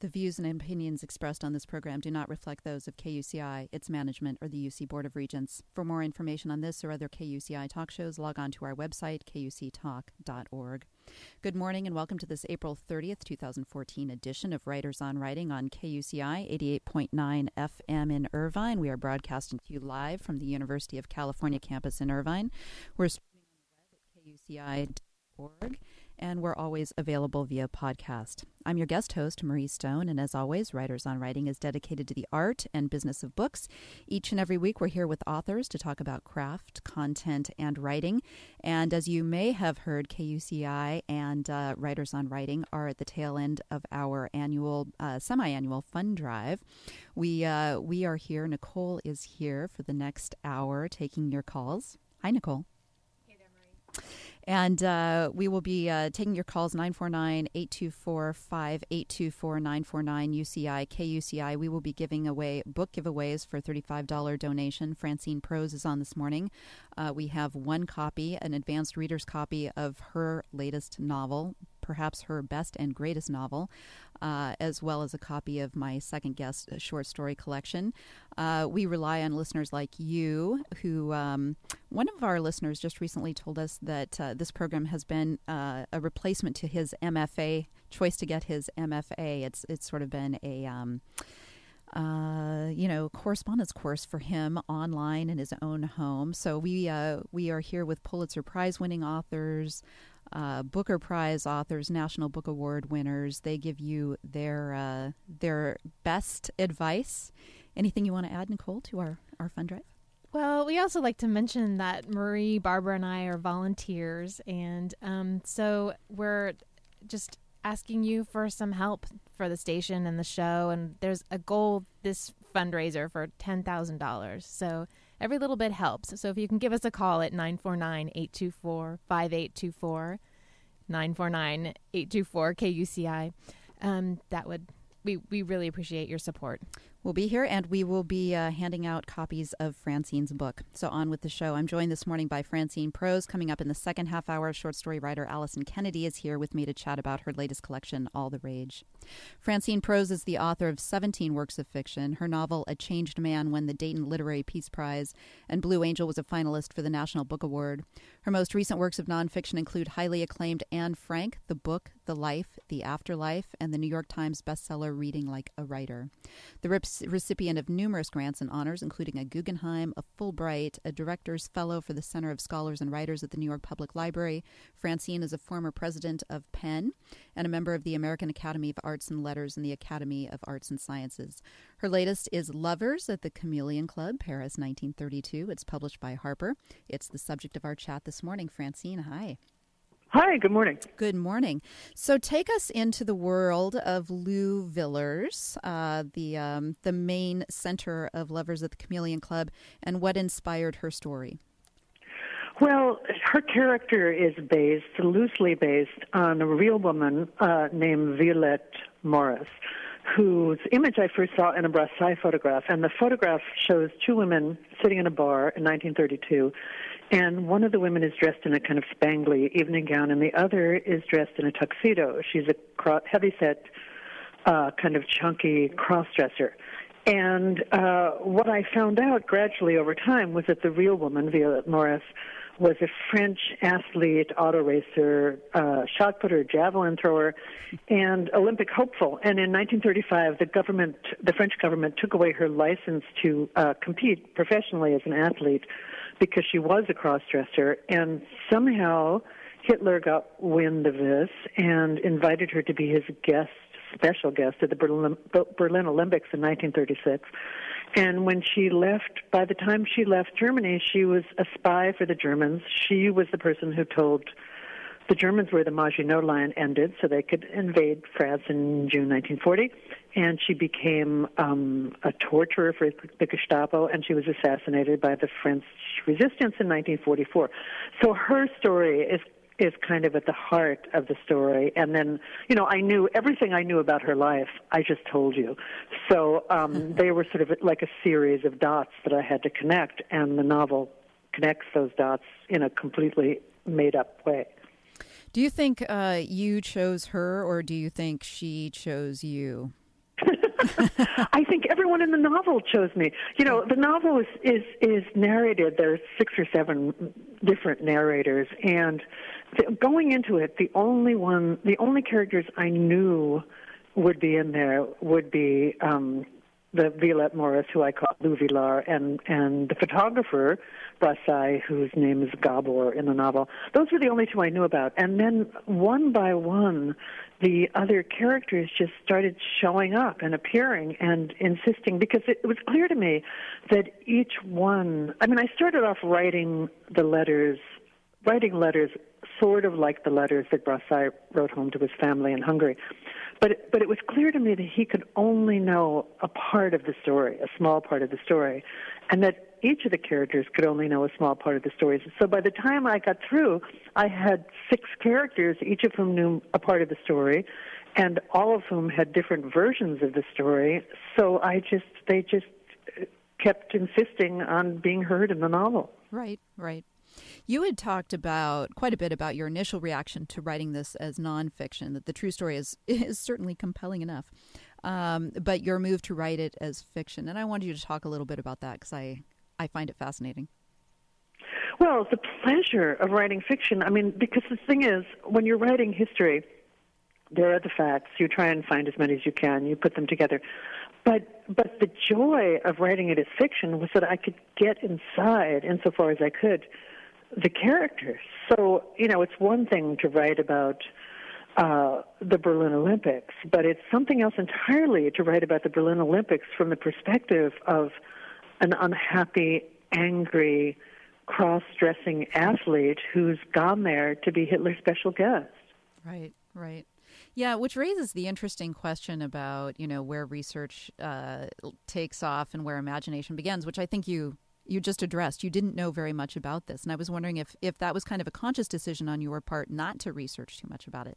The views and opinions expressed on this program do not reflect those of KUCI, its management, or the UC Board of Regents. For more information on this or other KUCI talk shows, log on to our website, kuctalk.org. Good morning and welcome to this April 30th, 2014 edition of Writers on Writing on KUCI 88.9 FM in Irvine. We are broadcasting to you live from the University of California campus in Irvine. We're streaming on the web at kuci.org. And we're always available via podcast. I'm your guest host, Marie Stone, and as always, Writers on Writing is dedicated to the art and business of books. Each and every week, we're here with authors to talk about craft, content, and writing. And as you may have heard, KUCI and Writers on Writing are at the tail end of our annual, semi-annual fund drive. We are here. Nicole is here for the next hour taking your calls. Hi, Nicole. Hey there, Marie. And we will be taking your calls, 949-824-5824-949 UCI, We will be giving away book giveaways for $35 donation. Francine Prose is on this morning. We have one copy, an advanced reader's copy of her latest novel, perhaps her best and greatest novel, as well as a copy of my second guest short story collection. We rely on listeners like you who, one of our listeners just recently told us that this program has been a replacement to his MFA, choice to get his MFA. It's sort of been a correspondence course for him online in his own home. So we are here with Pulitzer Prize-winning authors, Booker Prize authors, National Book Award winners. They give you their best advice. Anything you want to add, Nicole, to our fund drive? Well, we also like to mention that Marie, Barbara, and I are volunteers, and so we're just asking you for some help for the station and the show, and there's a goal this fundraiser for $10,000. So every little bit helps. So if you can give us a call at 949-824-5824, 949-824-KUCI, that would we really appreciate your support. We'll be here, and we will be handing out copies of Francine's book. So on with the show. I'm joined this morning by Francine Prose. Coming up in the second half hour, short story writer Allison Kennedy is here with me to chat about her latest collection, All the Rage. Francine Prose is the author of 17 works of fiction. Her novel, A Changed Man, won the Dayton Literary Peace Prize, and Blue Angel was a finalist for the National Book Award. Her most recent works of nonfiction include highly acclaimed Anne Frank, The Book, The Life, The Afterlife, and the New York Times bestseller Reading Like a Writer. The recipient of numerous grants and honors, including a Guggenheim, a Fulbright, a Director's Fellow for the Center of Scholars and Writers at the New York Public Library. Francine is a former president of Penn and a member of the American Academy of Arts and Letters and the Academy of Arts and Sciences. Her latest is Lovers at the Chameleon Club, Paris, 1932. It's published by Harper. It's the subject of our chat this morning. Francine, hi. Hi, good morning. Good morning. So take us into the world of Lou Villers, the main center of Lovers at the Chameleon Club, and what inspired her story. Well, her character is loosely based on a real woman named Violette Morris, whose image I first saw in a Brassai photograph. And the photograph shows two women sitting in a bar in 1932, and one of the women is dressed in a kind of spangly evening gown, and the other is dressed in a tuxedo. She's a heavy-set, kind of chunky cross-dresser. And what I found out gradually over time was that the real woman, Violette Morris, was a French athlete, auto racer, shot putter, javelin thrower, and Olympic hopeful. And in 1935, the French government took away her license to compete professionally as an athlete because she was a cross-dresser. And somehow Hitler got wind of this and invited her to be his special guest at the Berlin Olympics in 1936. And when she left, by the time she left Germany, she was a spy for the Germans. She was the person who told the Germans where the Maginot Line ended so they could invade France in June 1940. And she became a torturer for the Gestapo, and she was assassinated by the French resistance in 1944. So her story is kind of at the heart of the story. And then, I knew everything I knew about her life, I just told you. So they were sort of like a series of dots that I had to connect, and the novel connects those dots in a completely made-up way. Do you think you chose her, or do you think she chose you? I think everyone in the novel chose me. You know, the novel is narrated. There are 6 or 7 different narrators, and going into it, the only characters I knew would be in there would be the Violette Morris, who I call Lou Villar, and the photographer, Brassai, whose name is Gabor in the novel. Those were the only 2 I knew about. And then one by one, the other characters just started showing up and appearing and insisting, because it was clear to me that each one, I mean, I started off writing letters sort of like the letters that Brassai wrote home to his family in Hungary. But it was clear to me that he could only know a part of the story, a small part of the story, and that each of the characters could only know a small part of the story. So by the time I got through, I had 6 characters, each of whom knew a part of the story, and all of whom had different versions of the story. So they just kept insisting on being heard in the novel. Right, right. You had talked quite a bit about your initial reaction to writing this as nonfiction, that the true story is certainly compelling enough, but your move to write it as fiction. And I wanted you to talk a little bit about that, because I find it fascinating. Well, the pleasure of writing fiction, I mean, because the thing is, when you're writing history, there are the facts. You try and find as many as you can. You put them together. But the joy of writing it as fiction was that I could get inside, insofar as I could, the characters. So, you know, it's one thing to write about the Berlin Olympics, but it's something else entirely to write about the Berlin Olympics from the perspective of an unhappy, angry, cross-dressing athlete who's gone there to be Hitler's special guest. Right, right. Yeah, which raises the interesting question about, you know, where research takes off and where imagination begins, which I think you just addressed. You didn't know very much about this, and I was wondering if that was kind of a conscious decision on your part not to research too much about it.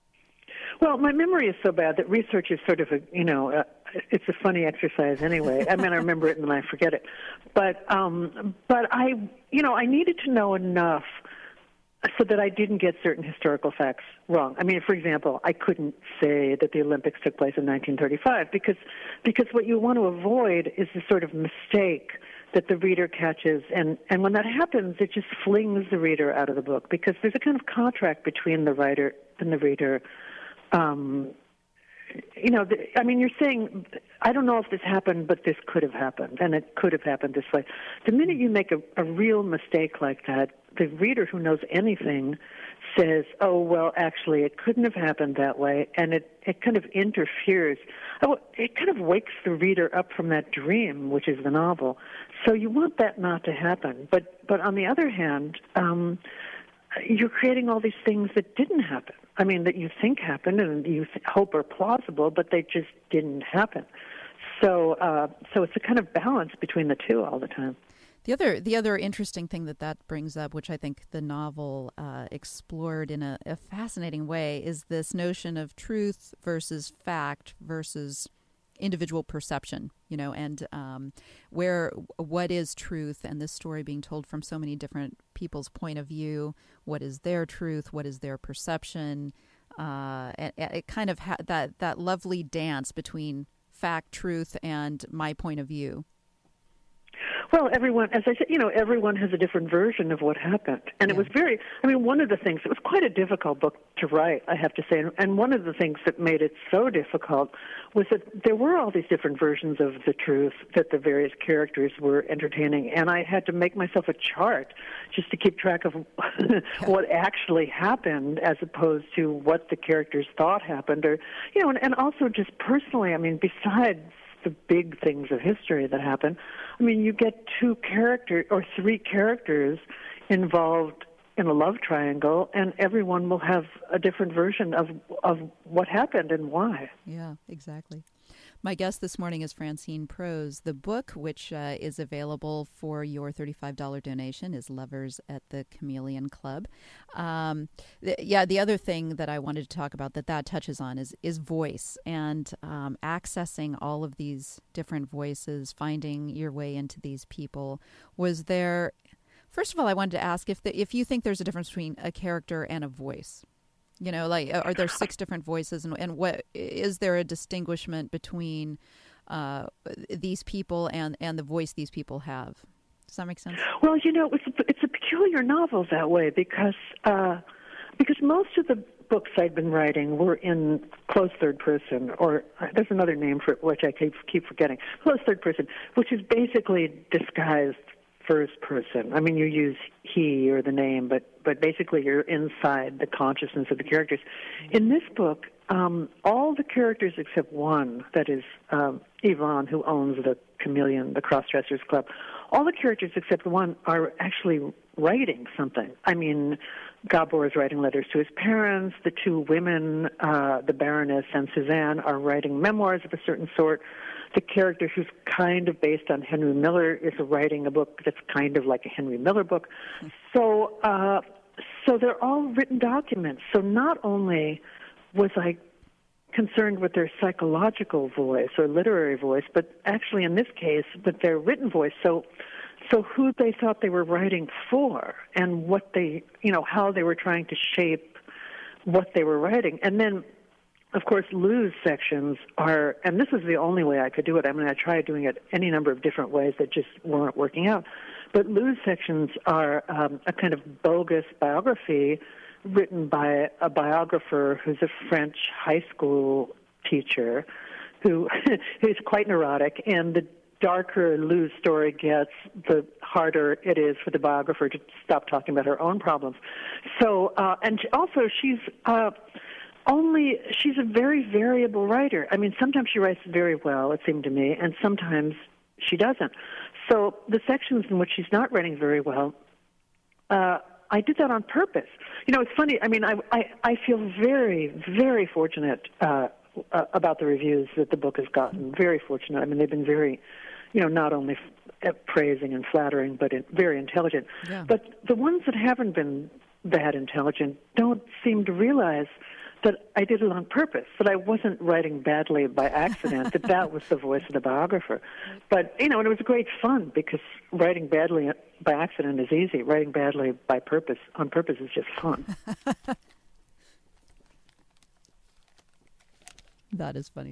Well, my memory is so bad that research is sort of it's a funny exercise anyway. I mean, I remember it and then I forget it. But I needed to know enough so that I didn't get certain historical facts wrong. I mean, for example, I couldn't say that the Olympics took place in 1935 because what you want to avoid is the sort of mistake that the reader catches, and when that happens, it just flings the reader out of the book, because there's a kind of contract between the writer and the reader. I mean, you're saying, I don't know if this happened, but this could have happened, and it could have happened this way. The minute you make a real mistake like that, the reader who knows anything says, oh, well, actually, it couldn't have happened that way, and it kind of interferes. It kind of wakes the reader up from that dream, which is the novel. So you want that not to happen. But on the other hand, you're creating all these things that didn't happen. I mean, that you think happened and you hope are plausible, but they just didn't happen. So it's a kind of balance between the two all the time. The other interesting thing that brings up, which I think the novel explored in a fascinating way, is this notion of truth versus fact versus individual perception, you know, and what is truth, and this story being told from so many different people's point of view. What is their truth? What is their perception? And it kind of that lovely dance between fact, truth, and my point of view. Well, everyone, as I said, everyone has a different version of what happened. And It was one of the things, it was quite a difficult book to write, I have to say. And one of the things that made it so difficult was that there were all these different versions of the truth that the various characters were entertaining. And I had to make myself a chart just to keep track of what actually happened as opposed to what the characters thought happened. Or, and also just personally, I mean, besides the big things of history that happen, I mean, you get 2 characters or 3 characters involved in a love triangle, and everyone will have a different version of what happened and why. Yeah, exactly. My guest this morning is Francine Prose. The book, which is available for your $35 donation, is Lovers at the Chameleon Club. The other thing that I wanted to talk about that touches on is voice, and accessing all of these different voices, finding your way into these people. Was there... First of all, I wanted to ask if you think there's a difference between a character and a voice. You know, like, are there 6 different voices, and what is there a distinguishment between these people and the voice these people have? Does that make sense? Well, you know, it's a peculiar novel that way because most of the books I'd been writing were in close third person, or there's another name for it which I keep forgetting. Close third person, which is basically disguised first person. I mean, you use he or the name, but basically you're inside the consciousness of the characters. In this book, all the characters except one, that is Yvonne, who owns the Chameleon, the Crossdressers Club, all the characters except one are actually writing something. I mean, Gabor is writing letters to his parents. The 2 women, the Baroness and Suzanne, are writing memoirs of a certain sort. The character who's kind of based on Henry Miller is writing a book that's kind of like a Henry Miller book. So they're all written documents. So not only was I concerned with their psychological voice or literary voice, but actually in this case with their written voice. So who they thought they were writing for, and what they, you know, how they were trying to shape what they were writing. And then, of course, Lou's sections are, and this is the only way I could do it. I mean, I tried doing it any number of different ways that just weren't working out. But Lou's sections are a kind of bogus biography written by a biographer who's a French high school teacher who's quite neurotic, and the darker Lou's story gets, the harder it is for the biographer to stop talking about her own problems. So, and also she's a very variable writer. I mean, sometimes she writes very well, it seemed to me, and sometimes she doesn't. So the sections in which she's not writing very well, I did that on purpose. You know, it's funny. I mean, I feel very, very fortunate about the reviews that the book has gotten. Very fortunate. I mean, they've been very, you know, not only praising and flattering, but very intelligent. Yeah. But the ones that haven't been that intelligent don't seem to realize that I did it on purpose, that I wasn't writing badly by accident, that was the voice of the biographer. But, you know, and it was great fun because writing badly by accident is easy. Writing badly on purpose is just fun. That is funny.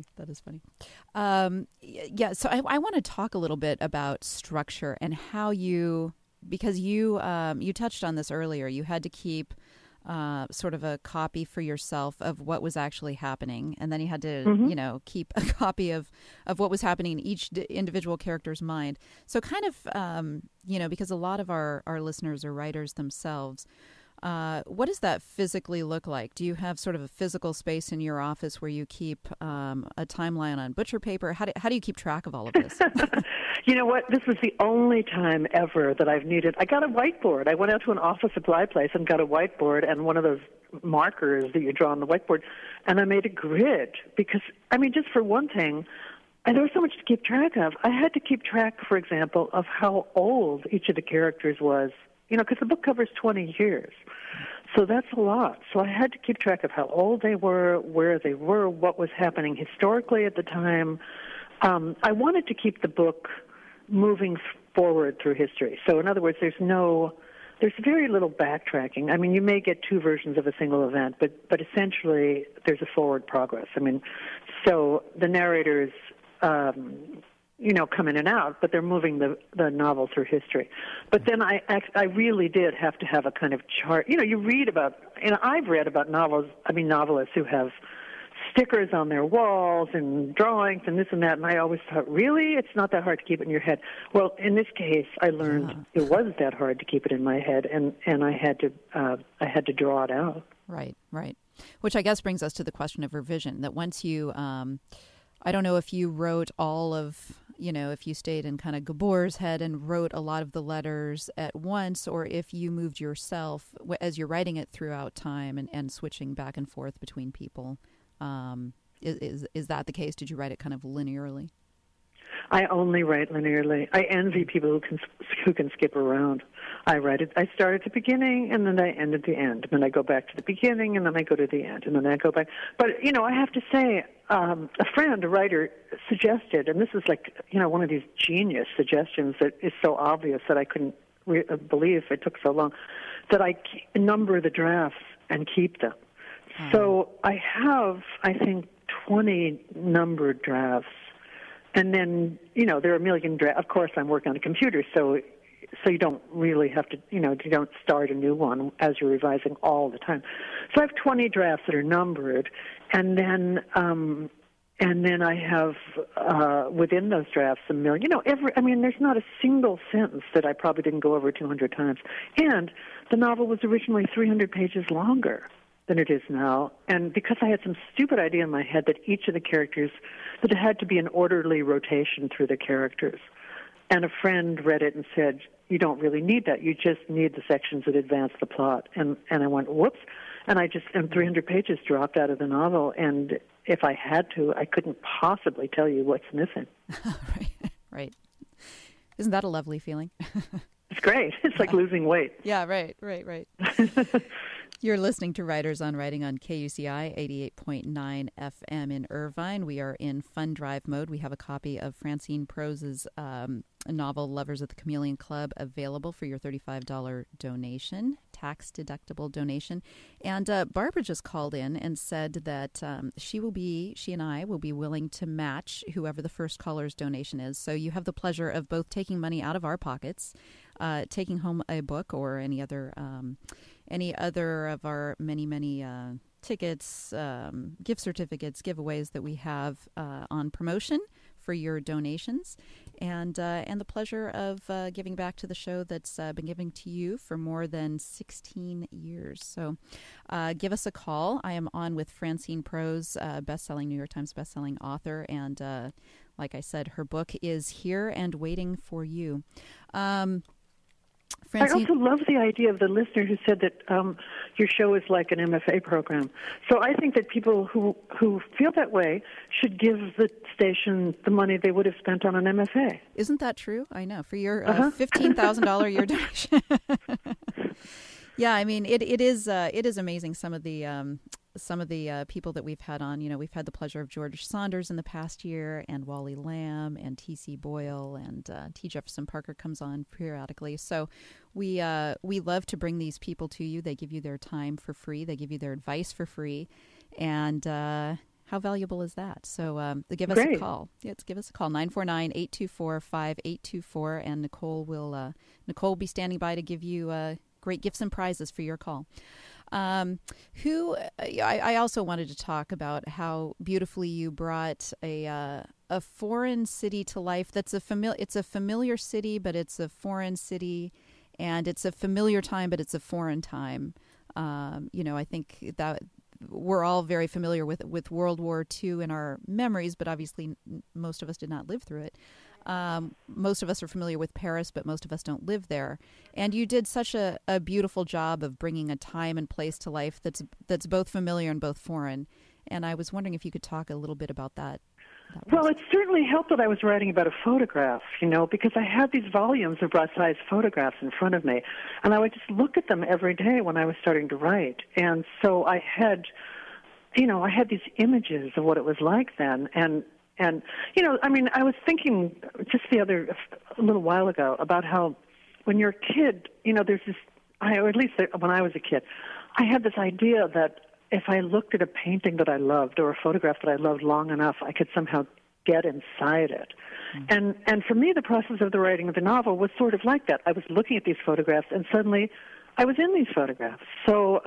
Yeah, so I want to talk a little bit about structure and how because you touched on this earlier, you had to keep sort of a copy for yourself of what was actually happening, and then you had to, you know, keep a copy of what was happening in each individual character's mind. So kind of, you know, because a lot of our listeners are writers themselves, what does that physically look like? Do you have sort of a physical space in your office where you keep a timeline on butcher paper? How do you keep track of all of this? You know what? This was the only time ever that I've needed. I got a whiteboard. I went out to an office supply place and got a whiteboard and one of those markers that you draw on the whiteboard, and I made a grid because, I mean, just for one thing, there was so much to keep track of. I had to keep track, for example, of how old each of the characters was, you know, because the book covers 20 years. So that's a lot. So I had to keep track of how old they were, where they were, what was happening historically at the time. I wanted to keep the book moving forward through history. So in other words, there's very little backtracking. I mean, you may get 2 versions of a single event, but essentially there's a forward progress. I mean, so the narrators, you know, come in and out, but they're moving the novel through history. But then I really did have to have a kind of chart. You know, I've read about novelists who have stickers on their walls and drawings and this and that, and I always thought, really? It's not that hard to keep it in your head. Well, in this case, I learned it was that hard to keep it in my head, and I had to draw it out. Right. Which I guess brings us to the question of revision, that once you, I don't know if you wrote all of, you know, if you stayed in kind of Gabor's head and wrote a lot of the letters at once, or if you moved yourself as you're writing it throughout time and switching back and forth between people. Is that the case? Did you write it kind of linearly? I only write linearly. I envy people who can skip around. I start at the beginning, and then I end at the end. And then I go back to the beginning, and then I go to the end, and then I go back. But, you know, I have to say, a friend, a writer, suggested, and this is like, you know, one of these genius suggestions that is so obvious that I couldn't believe it took so long, that I number the drafts and keep them. So I have, I think, 20 numbered drafts. And then, there are a million drafts. Of course, I'm working on a computer, so you don't really have to, you don't start a new one as you're revising all the time. So I have 20 drafts that are numbered, and then I have within those drafts a million. There's not a single sentence that I probably didn't go over 200 times. And the novel was originally 300 pages longer than it is now. And because I had some stupid idea in my head that each of the characters, that it had to be an orderly rotation through the characters. And a friend read it and said, you don't really need that. You just need the sections that advance the plot. And I went, whoops. And 300 pages dropped out of the novel. And if I had to, I couldn't possibly tell you what's missing. Right. Isn't that a lovely feeling? It's great. It's like losing weight. Yeah, right. You're listening to Writers on Writing on KUCI 88.9 FM in Irvine. We are in fun drive mode. We have a copy of Francine Prose's novel, Lovers of the Chameleon Club, available for your $35 donation, tax-deductible donation. And Barbara just called in and said that she and I will be willing to match whoever the first caller's donation is. So you have the pleasure of both taking money out of our pockets, taking home a book or any other of our many tickets, gift certificates, giveaways that we have on promotion for your donations, and the pleasure of giving back to the show that's been giving to you for more than 16 years. So give us a call. I am on with Francine Prose, best-selling New York Times best-selling author, and like I said, her book is here and waiting for you. Francine? I also love the idea of the listener who said that your show is like an MFA program. So I think that people who feel that way should give the station the money they would have spent on an MFA. Isn't that true? I know. For your $15,000 a year donation. Yeah, I mean, it is amazing some of the people that we've had on. We've had the pleasure of George Saunders in the past year, and Wally Lamb, and T.C. Boyle, and T. Jefferson Parker comes on periodically. So we love to bring these people to you. They give you their time for free. They give you their advice for free, and how valuable is that? So give us a call. Give us a call, 949-824-5824, and Nicole will be standing by to give you great gifts and prizes for your call. I also wanted to talk about how beautifully you brought a foreign city to life. It's a familiar city, but it's a foreign city, and it's a familiar time, but it's a foreign time. I think that we're all very familiar with World War II in our memories, but obviously most of us did not live through it. Most of us are familiar with Paris, but most of us don't live there. And you did such a beautiful job of bringing a time and place to life that's both familiar and both foreign. And I was wondering if you could talk a little bit about that. Well, it certainly helped that I was writing about a photograph, because I had these volumes of Brassai's photographs in front of me, and I would just look at them every day when I was starting to write. And so I had these images of what it was like then, and I was thinking just a little while ago about how when you're a kid, there's this, or at least when I was a kid, I had this idea that if I looked at a painting that I loved or a photograph that I loved long enough, I could somehow get inside it. Mm-hmm. And for me, the process of the writing of the novel was sort of like that. I was looking at these photographs, and suddenly I was in these photographs. So,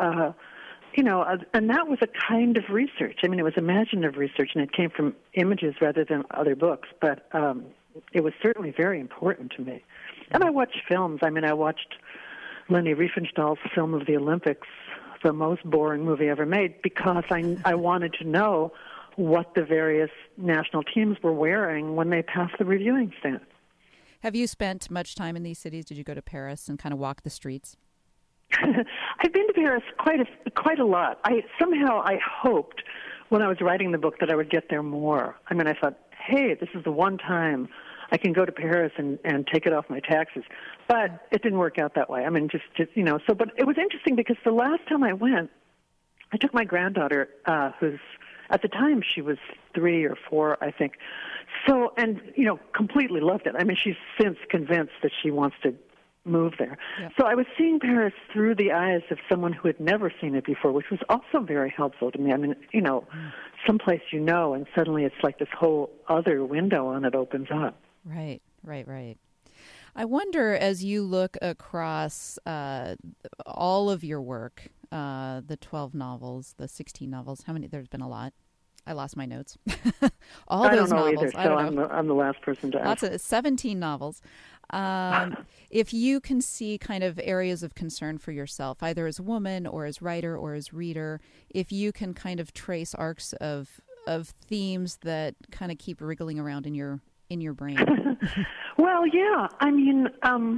and that was a kind of research. I mean, it was imaginative research, and it came from images rather than other books, but it was certainly very important to me. And I watched films. I mean, I watched Leni Riefenstahl's film of the Olympics, the most boring movie ever made, because I wanted to know what the various national teams were wearing when they passed the reviewing stand. Have you spent much time in these cities? Did you go to Paris and kind of walk the streets? I've been to Paris quite a lot. I hoped when I was writing the book that I would get there more. I mean, I thought, hey, this is the one time I can go to Paris and take it off my taxes. But it didn't work out that way. I mean, just but it was interesting because the last time I went, I took my granddaughter, who's, at the time, she was 3 or 4, I think. So, and, completely loved it. I mean, she's since convinced that she wants to move there. Yep. So I was seeing Paris through the eyes of someone who had never seen it before, which was also very helpful to me. I mean, someplace and suddenly it's like this whole other window on it opens up. Right. I wonder, as you look across all of your work, the 12 novels, the 16 novels, how many? There's been a lot. I lost my notes. I don't know either, so I'm the last person to ask. 17 novels. If you can see kind of areas of concern for yourself, either as a woman or as writer or as reader, if you can kind of trace arcs of themes that kind of keep wriggling around in your brain. Well, yeah. I mean,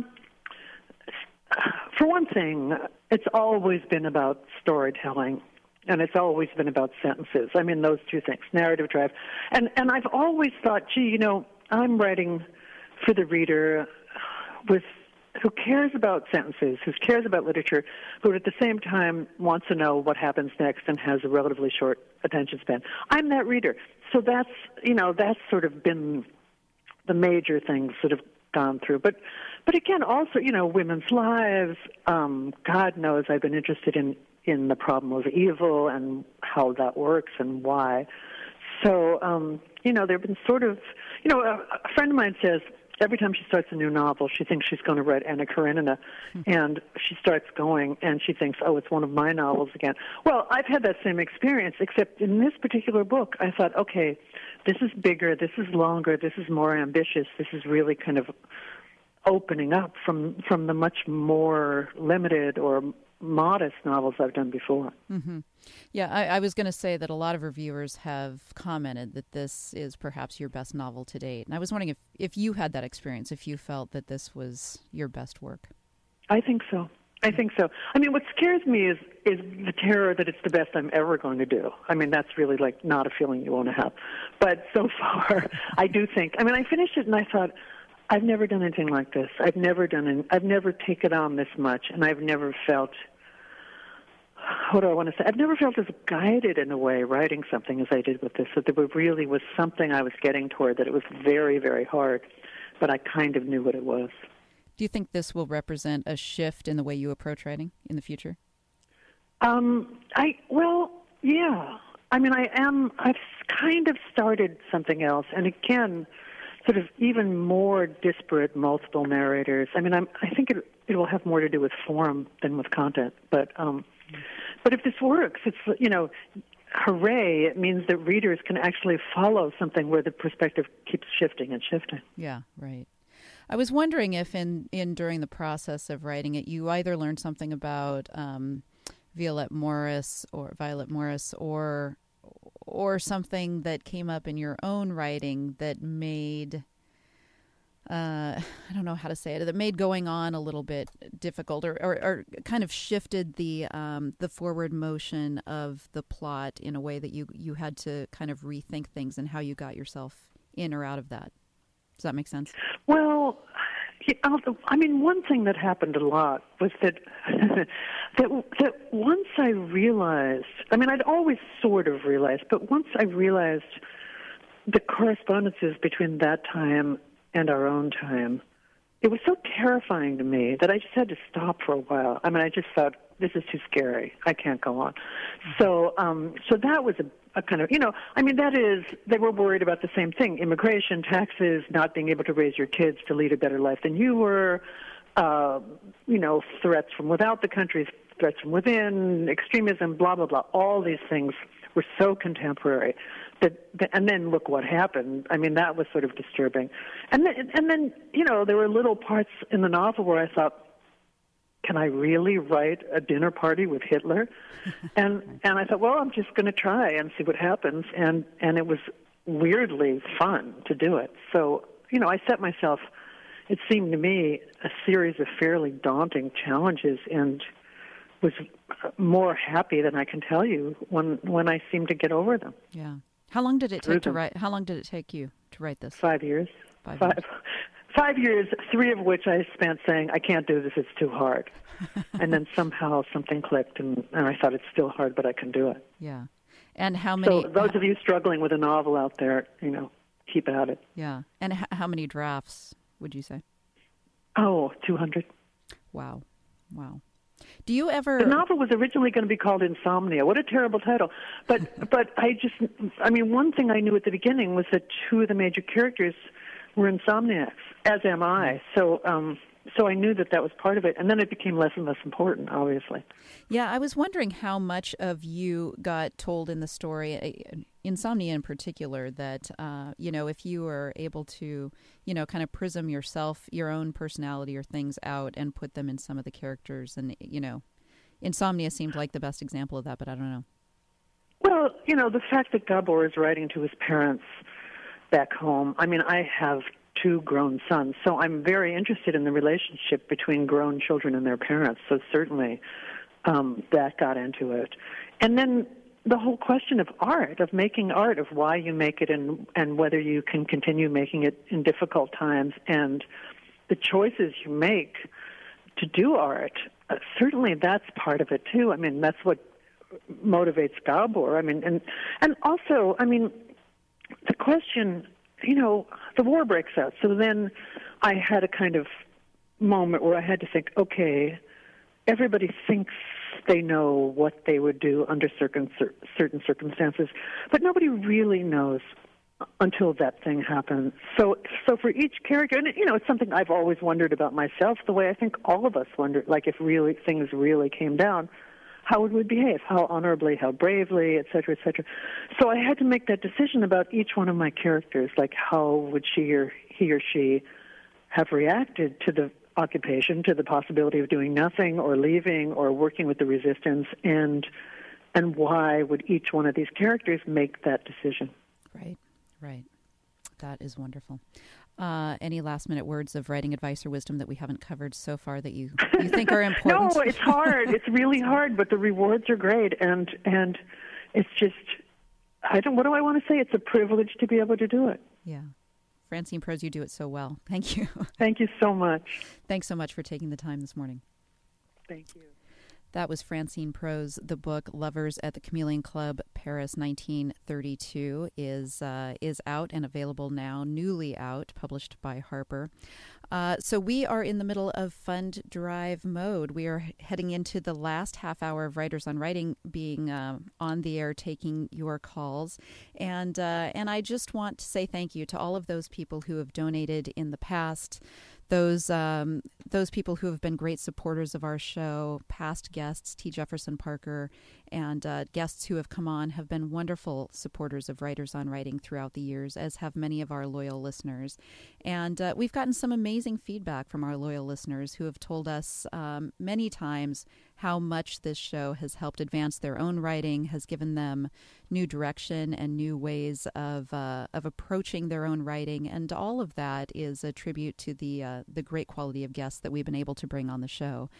for one thing, it's always been about storytelling, and it's always been about sentences. I mean, those two things, narrative drive. And I've always thought, gee, I'm writing for the reader who cares about sentences, who cares about literature, who at the same time wants to know what happens next and has a relatively short attention span. I'm that reader. So that's sort of been the major things that have gone through. But again, also, women's lives. God knows I've been interested in the problem of evil and how that works and why. So, there have been sort of, a friend of mine says every time she starts a new novel, she thinks she's going to write Anna Karenina, and she starts going and she thinks, oh, it's one of my novels again. Well, I've had that same experience, except in this particular book, I thought, okay, this is bigger, this is longer, this is more ambitious, this is really kind of opening up from the much more limited or modest novels I've done before. Mm-hmm. Yeah, I was going to say that a lot of reviewers have commented that this is perhaps your best novel to date. And I was wondering if you had that experience, if you felt that this was your best work. I think so. I mean, what scares me is the terror that it's the best I'm ever going to do. I mean, that's really like not a feeling you want to have. But so far, I do think, I finished it and I thought, I've never done anything like this. I've never taken on this much, and I've never felt, what do I want to say? I've never felt as guided in a way writing something as I did with this, that there really was something I was getting toward, that it was very, very hard, but I kind of knew what it was. Do you think this will represent a shift in the way you approach writing in the future? Yeah. I've kind of started something else, and again, sort of even more disparate multiple narrators. I think it will have more to do with form than with content, but if this works, it's, hooray, it means that readers can actually follow something where the perspective keeps shifting and shifting. Yeah, right. I was wondering if during the process of writing it, you either learned something about Violet Morris or something that came up in your own writing that made, I don't know how to say it, that made going on a little bit difficult or kind of shifted the forward motion of the plot in a way that you had to kind of rethink things and how you got yourself in or out of that. Does that make sense? Well, one thing that happened a lot was that that once I realized, I'd always sort of realized, but once I realized the correspondences between that time and our own time, it was so terrifying to me that I just had to stop for a while. I just thought, this is too scary. I can't go on. So that was a kind of, that is, they were worried about the same thing: immigration, taxes, not being able to raise your kids to lead a better life than you were, threats from without the country, threats from within, extremism, blah, blah, blah. All these things were so contemporary and then look what happened. That was sort of disturbing. And then, there were little parts in the novel where I thought, can I really write a dinner party with Hitler? And I thought, well, I'm just going to try and see what happens. And it was weirdly fun to do it. So, I set myself, it seemed to me, a series of fairly daunting challenges, and was more happy than I can tell you when I seemed to get over them. Yeah. How long did it take to write? How long did it take you to write this? 5 years. 5 years. 5 years, 3 of which I spent saying, I can't do this, it's too hard. And then somehow something clicked, and I thought, it's still hard, but I can do it. Yeah. And how many... So those of you struggling with a novel out there, keep at it. Yeah. And how many drafts would you say? Oh, 200. Wow. Wow. Do you ever... The novel was originally going to be called Insomnia. What a terrible title. But one thing I knew at the beginning was that two of the major characters were insomniacs, as am I. So I knew that was part of it. And then it became less and less important, obviously. Yeah, I was wondering how much of you got told in the story, Insomnia in particular, that, if you were able to, kind of prism yourself, your own personality or things out and put them in some of the characters. And, Insomnia seemed like the best example of that, but I don't know. Well, the fact that Gabor is writing to his parents back home, I have two grown sons, so I'm very interested in the relationship between grown children and their parents, so certainly that got into it. And then the whole question of art, of making art, of why you make it and whether you can continue making it in difficult times, and the choices you make to do art, certainly that's part of it too. That's what motivates Gabor. And also, the question, the war breaks out. So then I had a kind of moment where I had to think, okay, everybody thinks they know what they would do under certain circumstances, but nobody really knows until that thing happens. So for each character, and it's something I've always wondered about myself, the way I think all of us wonder, like if really things really came down, how would we behave, how honorably, how bravely, et cetera, et cetera. So I had to make that decision about each one of my characters, like how would he or she have reacted to the occupation, to the possibility of doing nothing or leaving or working with the resistance, and why would each one of these characters make that decision? Right. That is wonderful. Any last-minute words of writing advice or wisdom that we haven't covered so far that you think are important? No, it's hard. It's really hard, but the rewards are great, and it's just, what do I want to say? It's a privilege to be able to do it. Yeah. Francine Prose, you do it so well. Thank you. Thank you so much. Thanks so much for taking the time this morning. Thank you. That was Francine Prose. The book Lovers at the Chameleon Club, Paris 1932 is out and available now, newly out, published by Harper. So we are in the middle of fund drive mode. We are heading into the last half hour of Writers on Writing, being on the air, taking your calls. And I just want to say thank you to all of those people who have donated in the past, those people who have been great supporters of our show, past guests, T. Jefferson Parker, and guests who have come on have been wonderful supporters of Writers on Writing throughout the years, as have many of our loyal listeners. And we've gotten some amazing feedback from our loyal listeners who have told us many times how much this show has helped advance their own writing, has given them new direction and new ways of approaching their own writing, and all of that is a tribute to the great quality of guests that we've been able to bring on the show.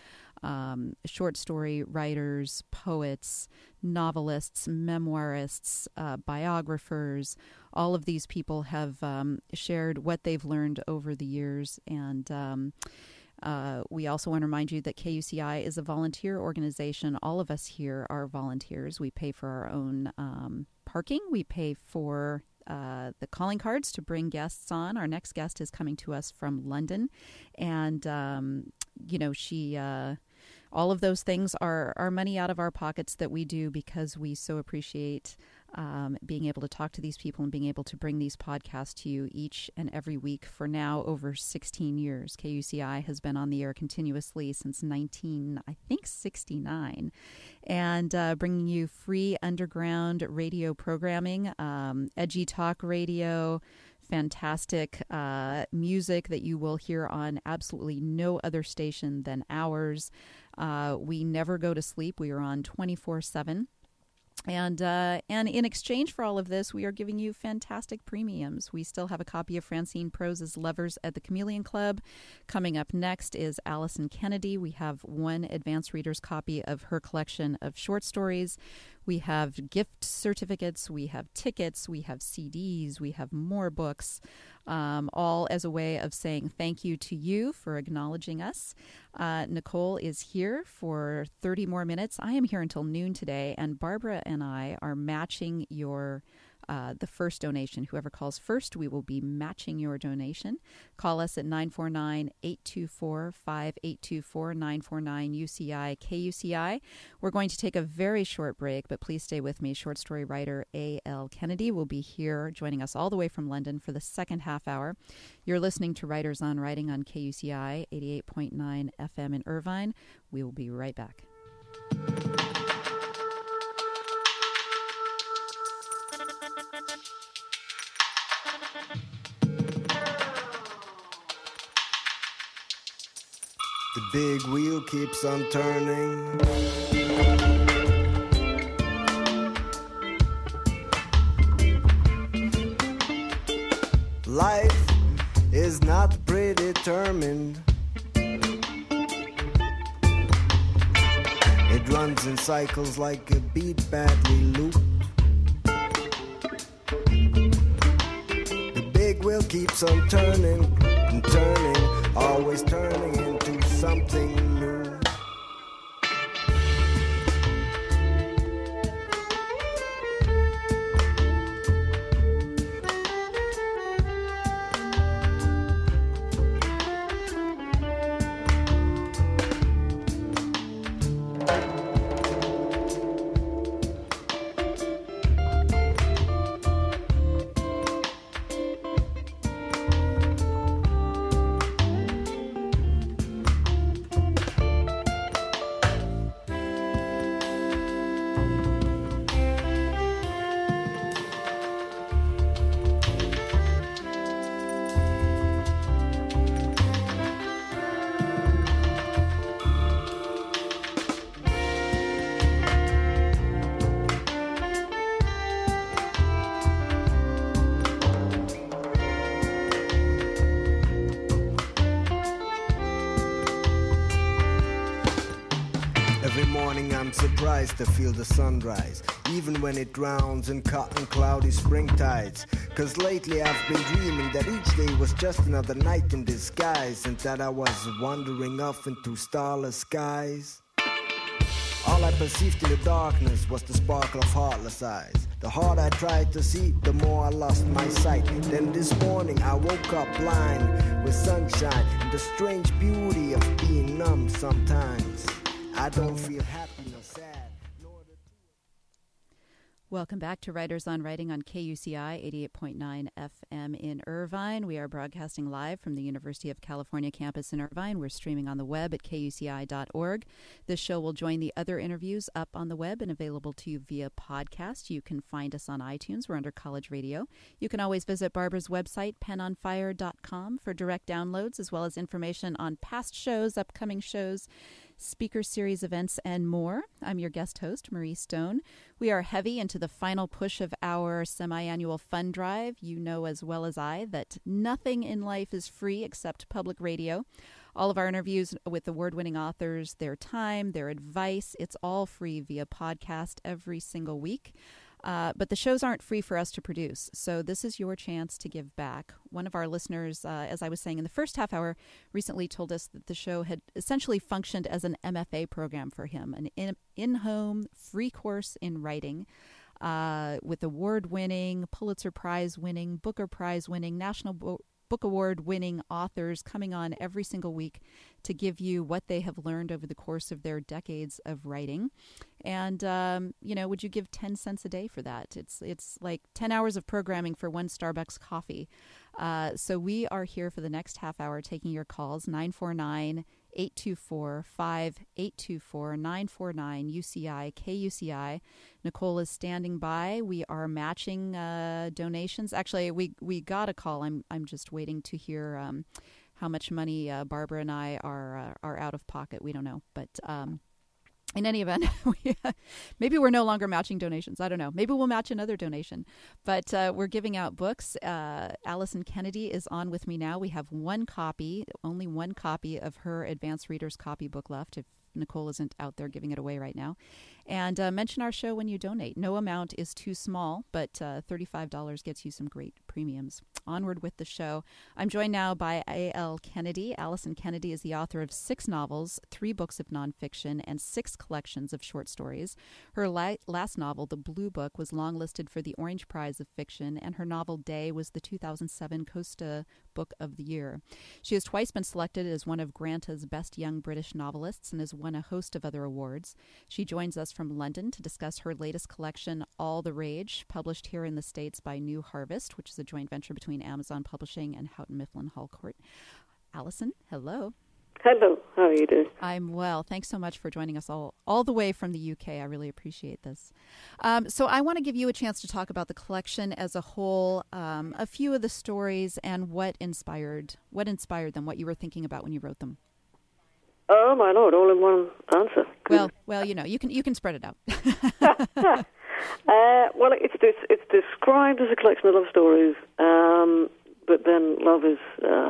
Short story writers, poets, novelists, memoirists, biographers. All of these people have shared what they've learned over the years, and we also want to remind you that KUCI is a volunteer organization. All of us here are volunteers. We pay for our own parking. We pay for the calling cards to bring guests on. Our next guest is coming to us from London, and she all of those things are money out of our pockets that we do because we so appreciate being able to talk to these people and being able to bring these podcasts to you each and every week for now over 16 years. KUCI has been on the air continuously since 1969, and bringing you free underground radio programming, edgy talk radio, fantastic music that you will hear on absolutely no other station than ours. We never go to sleep. We are on 24/7. And in exchange for all of this, we are giving you fantastic premiums. We still have a copy of Francine Prose's Lovers at the Chameleon Club. Coming up next is Allison Kennedy. We have one advanced reader's copy of her collection of short stories. We have gift certificates, we have tickets, we have CDs, we have more books, all as a way of saying thank you to you for acknowledging us. Nicole is here for 30 more minutes. I am here until noon today, and Barbara and I are matching your the first donation. Whoever calls first, we will be matching your donation. Call us at 949-824-5824, 949-UCI-KUCI. We're going to take a very short break, but please stay with me. Short story writer A.L. Kennedy will be here joining us all the way from London for the second half hour. You're listening to Writers on Writing on KUCI 88.9 FM in Irvine. We will be right back. The big wheel keeps on turning. Life is not predetermined. It runs in cycles like a beat badly looped. The big wheel keeps on turning and turning, always turning into something new. Surprised to feel the sunrise, even when it drowns in cotton cloudy spring tides. Cause lately I've been dreaming that each day was just another night in disguise, and that I was wandering off into starless skies. All I perceived in the darkness was the sparkle of heartless eyes. The harder I tried to see, the more I lost my sight. Then this morning I woke up blind with sunshine and the strange beauty of being numb sometimes. I don't feel happy nor sad. Welcome back to Writers on Writing on KUCI 88.9 FM in Irvine. We are broadcasting live from the University of California campus in Irvine. We're streaming on the web at kuci.org. This show will join the other interviews up on the web and available to you via podcast. You can find us on iTunes. We're under College Radio. You can always visit Barbara's website, penonfire.com, for direct downloads, as well as information on past shows, upcoming shows, speaker series events, and more. I'm your guest host, Marie Stone. We are heavy into the final push of our semi-annual fund drive. You know as well as I that nothing in life is free except public radio. All of our interviews with award-winning authors, their time, their advice, it's all free via podcast every single week. But the shows aren't free for us to produce, so this is your chance to give back. One of our listeners, as I was saying in the first half hour, recently told us that the show had essentially functioned as an MFA program for him, an in-home free course in writing with award-winning, Pulitzer Prize-winning, Booker Prize-winning, National Book Award-winning authors coming on every single week to give you what they have learned over the course of their decades of writing. And, would you give 10 cents a day for that? It's like 10 hours of programming for one Starbucks coffee. So we are here for the next half hour taking your calls, 949-824-5824-949-UCI-KUCI. Nicole is standing by. We are matching donations. Actually, we got a call. I'm just waiting to hear how much money Barbara and I are out of pocket. We don't know, but in any event, maybe we're no longer matching donations. I don't know. Maybe we'll match another donation. But we're giving out books. Allison Kennedy is on with me now. We have only one copy of her Advanced Reader's Copybook left, if Nicole isn't out there giving it away right now. And mention our show when you donate. No amount is too small, but $35 gets you some great premiums. onward with the show. I'm joined now by A.L. Kennedy. Allison Kennedy is the author of 6 novels, 3 books of nonfiction, and 6 collections of short stories. Her last novel, The Blue Book, was longlisted for the Orange Prize of Fiction, and her novel Day was the 2007 Costa Book of the Year. She has twice been selected as one of Granta's Best Young British Novelists and has won a host of other awards. She joins us from London to discuss her latest collection, All the Rage, published here in the States by New Harvest, which is a joint venture between Amazon Publishing and Houghton Mifflin Harcourt. Allison, hello. Hello, how are you doing? I'm well. Thanks so much for joining us all the way from the UK. I really appreciate this. So I want to give you a chance to talk about the collection as a whole, a few of the stories, and what inspired them, what you were thinking about when you wrote them. Oh my Lord! All in one answer. Well, you can spread it out. Well, it's described as a collection of love stories, but then love is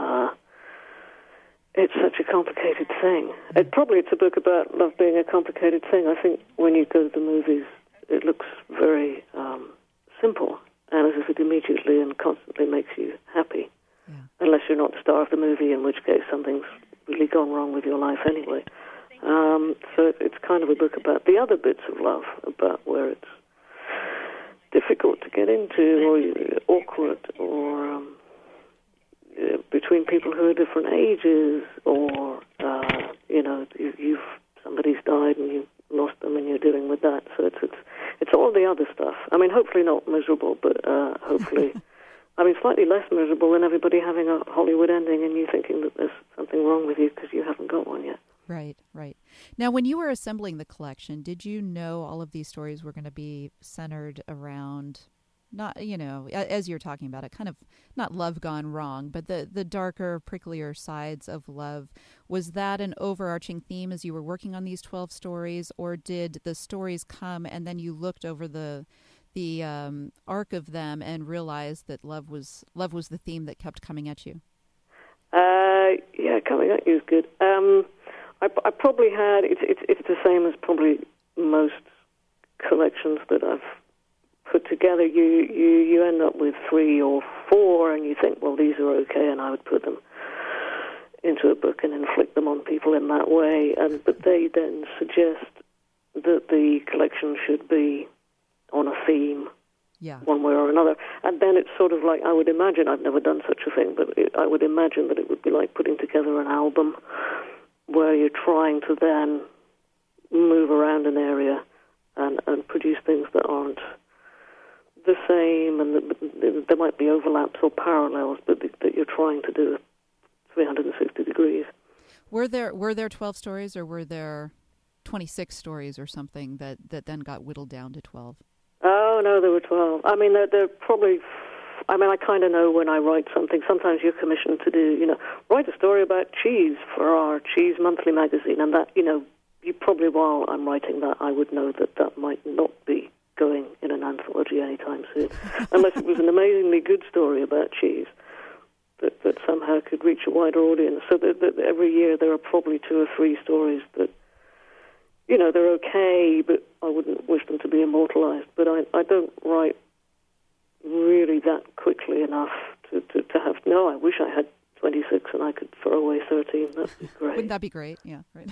it's such a complicated thing. It's a book about love being a complicated thing. I think when you go to the movies, it looks very simple, and as if it immediately and constantly makes you happy, unless you're not the star of the movie, in which case something's really gone wrong with your life anyway. So it's kind of a book about the other bits of love, about where it's difficult to get into, or awkward, or between people who are different ages, or somebody's died and you've lost them and you're dealing with that. So it's all the other stuff. I mean, hopefully not miserable, but hopefully, slightly less miserable than everybody having a Hollywood ending and you thinking that there's something wrong with you because you haven't got one yet. Right. Now, when you were assembling the collection, did you know all of these stories were going to be centered around, not, as you're talking about it, kind of not love gone wrong, but the darker, pricklier sides of love? Was that an overarching theme as you were working on these 12 stories, or did the stories come and then you looked over the arc of them and realized that love was the theme that kept coming at you? Coming at you is good. I probably had, it's the same as probably most collections that I've put together. You end up with 3 or 4 and you think, well, these are okay, and I would put them into a book and inflict them on people in that way. But they then suggest that the collection should be on a theme, one way or another. And then it's sort of like, I would imagine, I've never done such a thing, but I would imagine that it would be like putting together an album where you're trying to then move around an area and produce things that aren't the same, and there might be overlaps or parallels, but that you're trying to do 360 degrees. Were there 12 stories, or were there 26 stories or something that then got whittled down to 12? Oh, no, there were 12. I mean, they're probably... I kind of know when I write something. Sometimes you're commissioned to do, write a story about cheese for our Cheese Monthly magazine, and that, you probably, while I'm writing that, I would know that might not be going in an anthology anytime soon, unless it was an amazingly good story about cheese that somehow could reach a wider audience. So that every year there are probably 2 or 3 stories that, they're okay, but I wouldn't wish them to be immortalized. But I don't write really that quickly enough to have... No, I wish I had 26 and I could throw away 13. That'd be great. Wouldn't that be great? Yeah, right.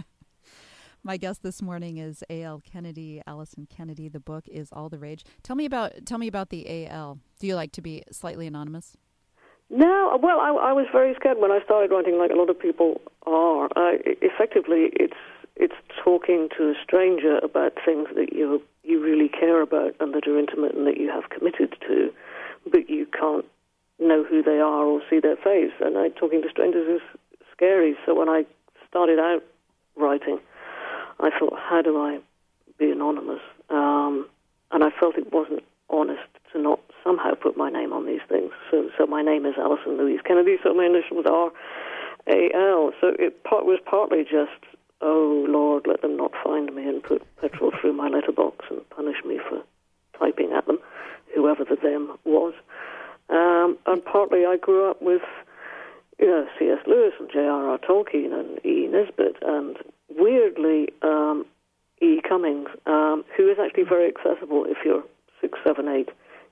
My guest this morning is A.L. Kennedy, Allison Kennedy. The book is All the Rage. Tell me about the A.L. Do you like to be slightly anonymous? No, well, I was very scared when I started writing, like a lot of people are. Effectively, it's talking to a stranger about things that you really care about and that are intimate and that you have committed to, but you can't know who they are or see their face. And talking to strangers is scary. So when I started out writing, I thought, how do I be anonymous? And I felt it wasn't honest to not somehow put my name on these things. So my name is Allison Louise Kennedy, so my initials are A.L. So it was partly just, oh, Lord, let them not find me and put petrol through my letterbox and punish me for typing at them, whoever the them was. And partly I grew up with, C.S. Lewis and J.R.R. Tolkien and E. Nesbitt, and weirdly, E. Cummings, who is actually very accessible if you're 6, 7, 8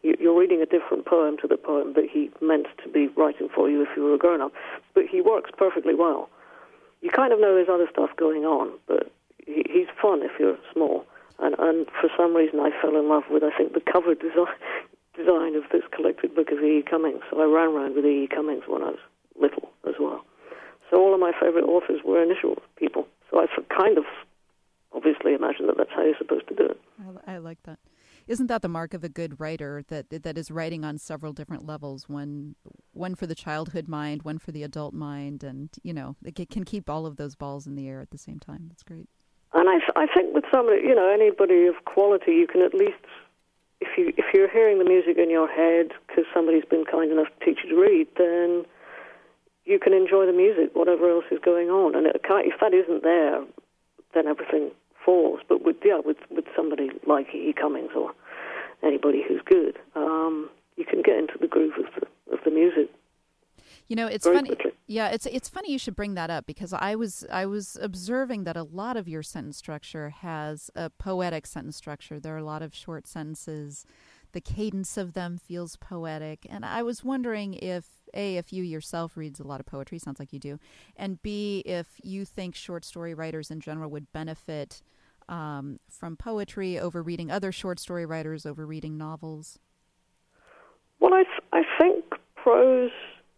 You're reading a different poem to the poem that he meant to be writing for you if you were a grown-up. But he works perfectly well. You kind of know there's other stuff going on, but he's fun if you're small. And for some reason I fell in love with, I think, the cover design of this collected book of E.E. Cummings. So I ran around with E.E. Cummings when I was little as well. So all of my favorite authors were initial people. So I kind of obviously imagine that that's how you're supposed to do it. I like that. Isn't that the mark of a good writer, that is writing on several different levels, one for the childhood mind, one for the adult mind, and, it can keep all of those balls in the air at the same time. That's great. And I think with somebody, anybody of quality, you can at least, if you're hearing the music in your head because somebody's been kind enough to teach you to read, then you can enjoy the music, whatever else is going on. And if that isn't there, then everything falls. But with somebody like E.E. Cummings or anybody who's good, you can get into the groove of the music. It's funny. Quickly. Yeah, it's funny you should bring that up, because I was observing that a lot of your sentence structure has a poetic sentence structure. There are a lot of short sentences. The cadence of them feels poetic, and I was wondering if you yourself reads a lot of poetry, sounds like you do, and B, if you think short story writers in general would benefit from poetry over reading other short story writers, over reading novels. Well, I think prose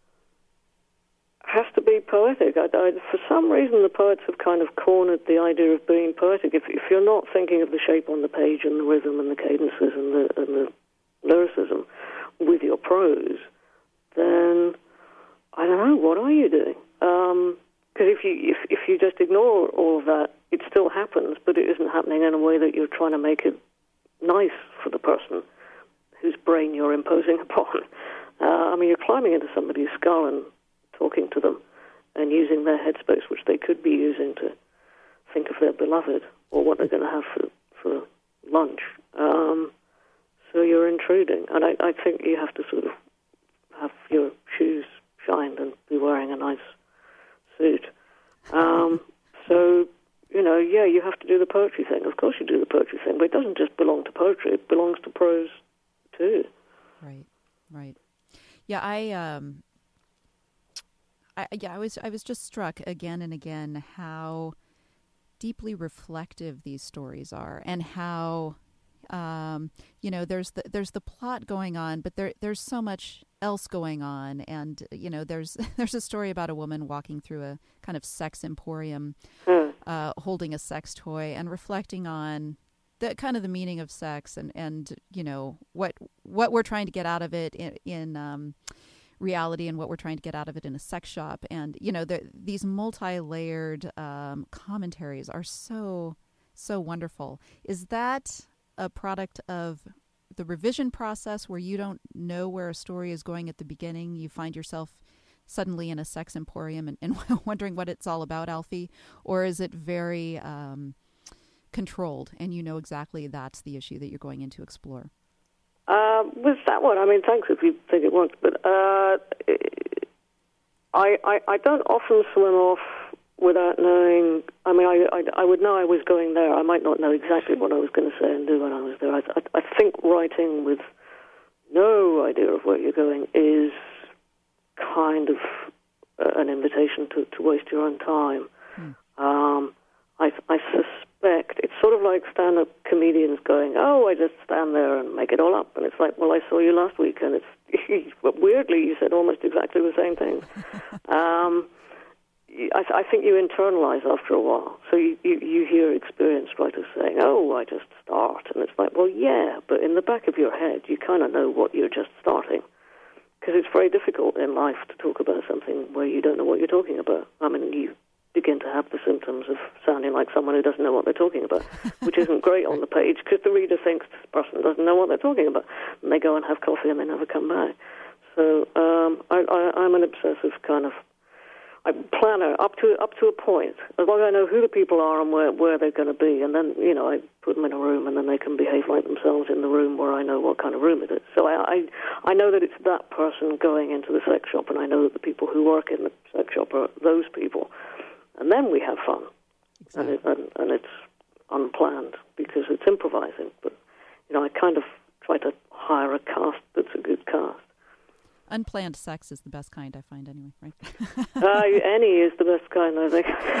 has to be poetic. For some reason, the poets have kind of cornered the idea of being poetic. If you're not thinking of the shape on the page and the rhythm and the cadences and the lyricism with your prose, then I don't know, what are you doing? Because if you just ignore all of that, it still happens, but it isn't happening in a way that you're trying to make it nice for the person whose brain you're imposing upon. You're climbing into somebody's skull and talking to them and using their headspace, which they could be using to think of their beloved or what they're going to have for lunch. So you're intruding. And I think you have to sort of have your shoes shined and be wearing a nice suit. So, you have to do the poetry thing. Of course you do the poetry thing, but it doesn't just belong to poetry. It belongs to prose, too. Right. Yeah, I was just struck again and again how deeply reflective these stories are, and how there's the plot going on, but there's so much else going on, and there's a story about a woman walking through a kind of sex emporium, holding a sex toy and reflecting on the kind of the meaning of sex, and what we're trying to get out of it in reality, and what we're trying to get out of it in a sex shop. And these multi-layered commentaries are so wonderful. Is that a product of the revision process, where you don't know where a story is going at the beginning? You find yourself suddenly in a sex emporium and wondering what it's all about, Alfie? Or is it very controlled, and you know exactly that's the issue that you're going in to explore? With that one, thanks if you think it works, but I don't often swim off without knowing. I would know I was going there. I might not know exactly what I was going to say and do when I was there. I think writing with no idea of where you're going is kind of an invitation to waste your own time. I suspect it's sort of like stand-up comedians going, I just stand there and make it all up. And it's like, well, I saw you last week, and it's weirdly you said almost exactly the same thing. I think you internalize after a while. So you hear experienced writers saying, I just start. And it's like, well, yeah, but in the back of your head, you kind of know what you're just starting. Because it's very difficult in life to talk about something where you don't know what you're talking about. You begin to have the symptoms of sounding like someone who doesn't know what they're talking about, which isn't great on the page, because the reader thinks this person doesn't know what they're talking about. And they go and have coffee and they never come back. So I'm an obsessive kind of planner up to a point. As long as I know who the people are and where they're going to be, and then I put them in a room, and then they can behave like themselves in the room where I know what kind of room it is. So I know that it's that person going into the sex shop, and I know that the people who work in the sex shop are those people, and then we have fun. Exactly. And it's unplanned because it's improvising. But I kind of try to hire a cast that's a good cast. Unplanned sex is the best kind, I find, anyway, right? Any is the best kind, I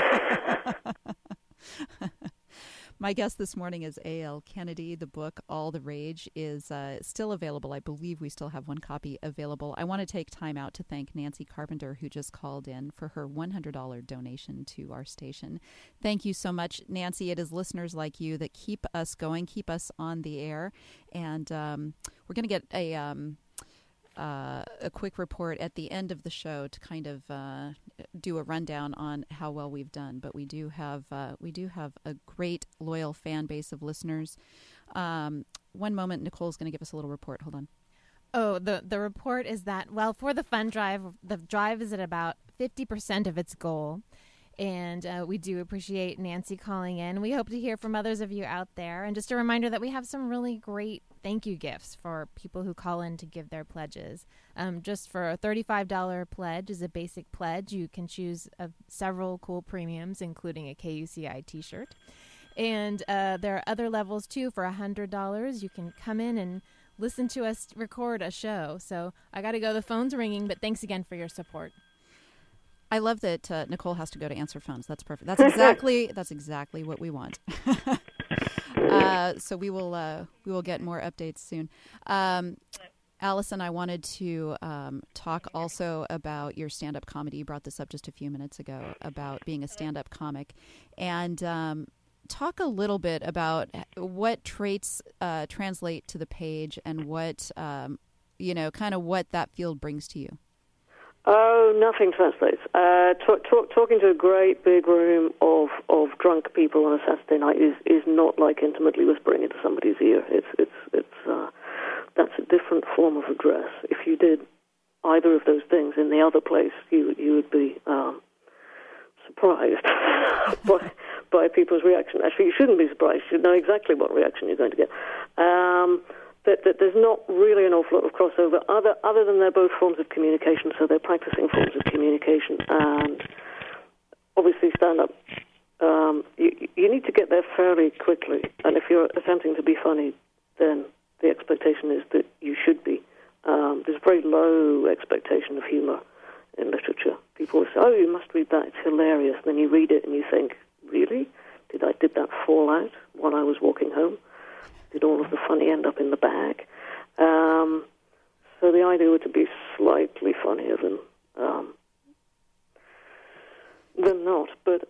think. My guest this morning is A.L. Kennedy. The book, All the Rage, is still available. I believe we still have one copy available. I want to take time out to thank Nancy Carpenter, who just called in for her $100 donation to our station. Thank you so much, Nancy. It is listeners like you that keep us going, keep us on the air. And we're going to get a quick report at the end of the show to kind of do a rundown on how well we've done. But we do have a great loyal fan base of listeners. One moment, Nicole's going to give us a little report. Hold on. Oh, the report is that, well, for the fund drive, the drive is at about 50% of its goal. And we do appreciate Nancy calling in. We hope to hear from others of you out there. And just a reminder that we have some really great thank you gifts for people who call in to give their pledges. Just for a $35 pledge is a basic pledge. You can choose several cool premiums, including a KUCI T-shirt. And there are other levels, too. For $100, you can come in and listen to us record a show. So I got to go. The phone's ringing, but thanks again for your support. I love that Nicole has to go to answer phones. That's perfect. That's exactly what we want. So we will get more updates soon. Allison, I wanted to talk also about your stand-up comedy. You brought this up just a few minutes ago about being a stand-up comic, and talk a little bit about what traits translate to the page and what kind of what that field brings to you. Oh, nothing translates. Talking to a great big room of drunk people on a Saturday night is not like intimately whispering into somebody's ear. That's a different form of address. If you did either of those things in the other place, you would be surprised by people's reaction. Actually, you shouldn't be surprised. You should know exactly what reaction you're going to get. That there's not really an awful lot of crossover, other than they're both forms of communication, so they're practicing forms of communication. And obviously stand-up, you need to get there fairly quickly. And if you're attempting to be funny, then the expectation is that you should be. There's a very low expectation of humor in literature. People will say, oh, you must read that, it's hilarious. And then you read it and you think, really? Did that fall out while I was walking home? Did all of the funny end up in the bag? So the idea would to be slightly funnier than not. But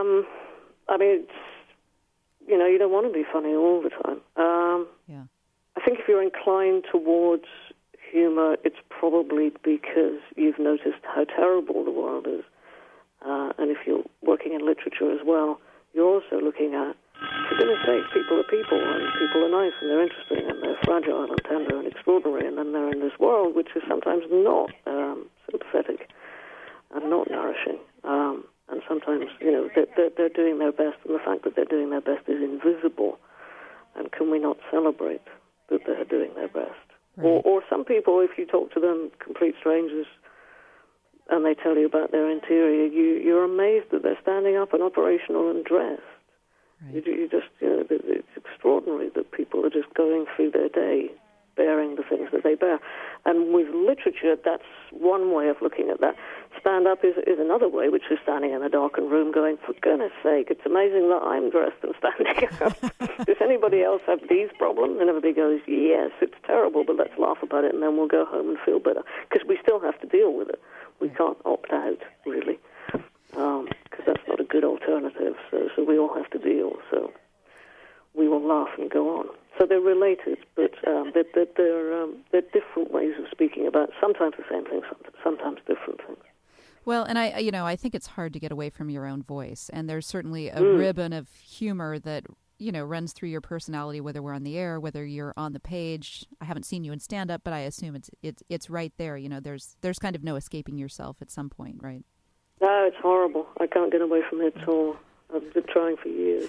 I mean, it's, you don't want to be funny all the time. Yeah. I think if you're inclined towards humor, it's probably because you've noticed how terrible the world is. And if you're working in literature as well, you're also looking at, for goodness sake, people are people, and people are nice, and they're interesting, and they're fragile, and tender, and extraordinary, and then they're in this world which is sometimes not sympathetic and not nourishing. And sometimes, they're doing their best, and the fact that they're doing their best is invisible. And can we not celebrate that they're doing their best? Right. Or some people, if you talk to them, complete strangers, and they tell you about their interior, you're amazed that they're standing up and operational and dressed. Right. You just, it's extraordinary that people are just going through their day bearing the things that they bear. And with literature, that's one way of looking at that. Stand-up is another way, which is standing in a darkened room going, for goodness sake, it's amazing that I'm dressed and standing up. Does anybody else have these problems? And everybody goes, yes, it's terrible, but let's laugh about it, and then we'll go home and feel better. Because we still have to deal with it. We can't opt out, really, because that's not a good alternative. So we all have to deal. So we will laugh and go on. So they're related, but they're different ways of speaking about sometimes the same thing, sometimes different things. Well, and I think it's hard to get away from your own voice, and there's certainly a ribbon of humor that runs through your personality, whether we're on the air, whether you're on the page. I haven't seen you in stand-up, but I assume it's right there. There's kind of no escaping yourself at some point, right? No, it's horrible. I can't get away from it at all. I've been trying for years.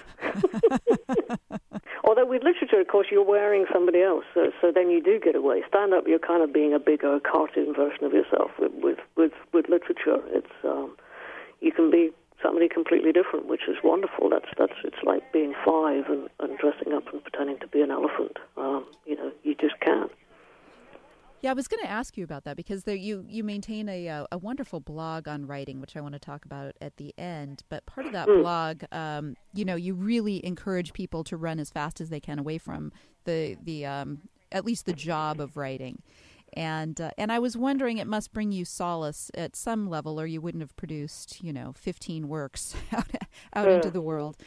Although with literature, of course, you're wearing somebody else, so then you do get away. Stand-up, you're kind of being a bigger cartoon version of yourself. With literature, it's you can be somebody completely different, which is wonderful. It's like being 5 and dressing up and pretending to be an elephant. You just to ask you about that because you maintain a wonderful blog on writing, which I want to talk about at the end. But part of that blog, you really encourage people to run as fast as they can away from the at least the job of writing. And I was wondering, it must bring you solace at some level, or you wouldn't have produced, 15 works out into the world.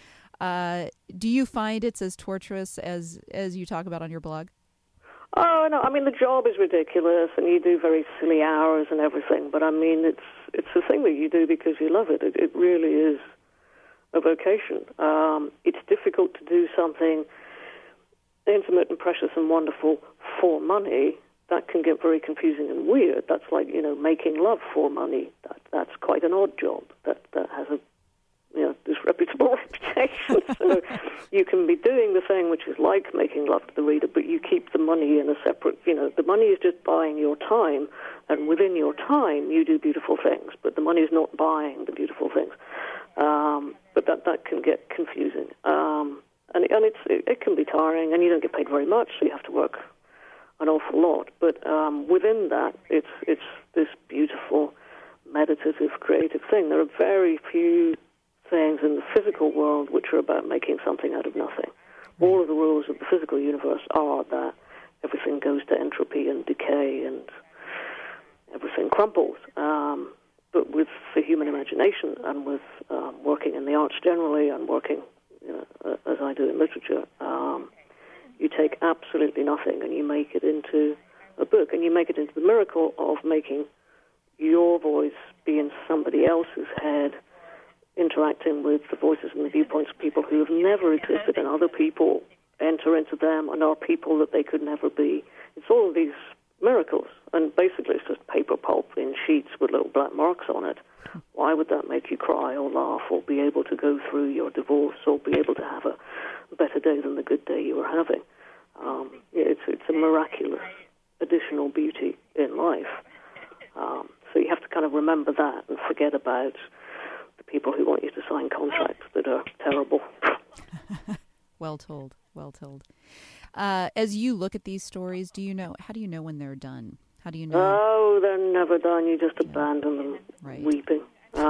Do you find it's as torturous as you talk about on your blog? Oh, no, I mean, the job is ridiculous, and you do very silly hours and everything, but, I mean, it's a thing that you do because you love it. It really is a vocation. It's difficult to do something intimate and precious and wonderful for money. That can get very confusing and weird. That's like, making love for money. That's quite an odd job. That has a disreputable reputation. So you can be doing the thing which is like making love to the reader, but you keep the money in a separate, the money is just buying your time, and within your time you do beautiful things, but the money is not buying the beautiful things. But that can get confusing. And it can be tiring, and you don't get paid very much, so you have to work an awful lot. But within that, it's this beautiful, meditative, creative thing. There are very few things in the physical world which are about making something out of nothing. All of the rules of the physical universe are that everything goes to entropy and decay and everything crumbles. But with the human imagination and with working in the arts generally and working, as I do in literature, you take absolutely nothing and you make it into a book, and you make it into the miracle of making your voice be in somebody else's head, interacting with the voices and the viewpoints of people who have never existed, and other people enter into them and are people that they could never be. It's all of these miracles, and basically it's just paper pulp in sheets with little black marks on it. Why would that make you cry or laugh or be able to go through your divorce or be able to have a better day than the good day you were having? It's a miraculous additional beauty in life. So you have to kind of remember that and forget about the people who want you to sign contracts that are terrible. Well told. As you look at these stories, how do you know when they're done? How do you know? Oh, they're never done. You just abandon them, weeping.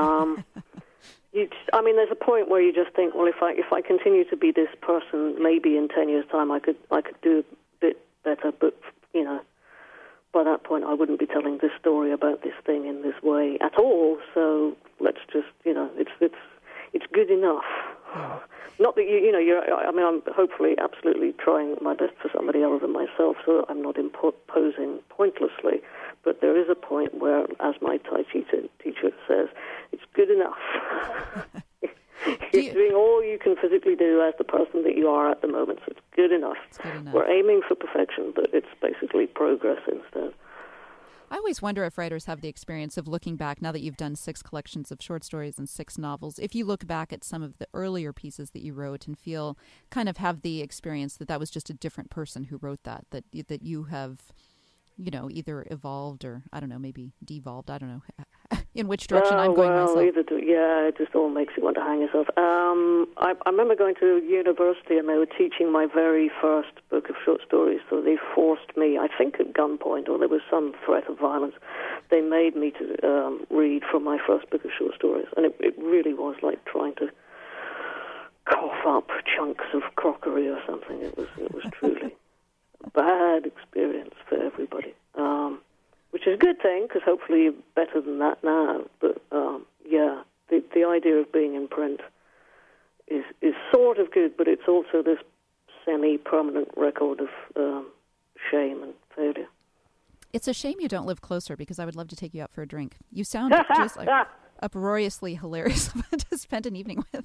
There's a point where you just think, well, if I continue to be this person, maybe in 10 years' time I could do a bit better, but by that point I wouldn't be telling this story about this thing in this way at all. So let's just, it's good enough. Not that I'm hopefully absolutely trying my best for somebody other than myself, so I'm not imposing pointlessly. But there is a point where, as my Tai Chi teacher says, it's good enough. You're doing all you can physically do as the person that you are at the moment, so it's good enough. We're aiming for perfection, but it's basically progress instead. I always wonder if writers have the experience of looking back, now that you've done 6 collections of short stories and 6 novels, if you look back at some of the earlier pieces that you wrote and have the experience that was just a different person who wrote that you have, either evolved or, I don't know, maybe devolved, I don't know, in which direction I'm going myself. It just all makes you want to hang yourself. I remember going to university and they were teaching my very first book of short stories, so they forced me, I think at gunpoint, or there was some threat of violence, they made me to read from my first book of short stories, and it really was like trying to cough up chunks of crockery or something. It was truly a bad experience for everybody. Which is a good thing, because hopefully you're better than that now. But, the idea of being in print is sort of good, but it's also this semi-permanent record of shame and failure. It's a shame you don't live closer, because I would love to take you out for a drink. You sound just like uproariously hilarious to spend an evening with.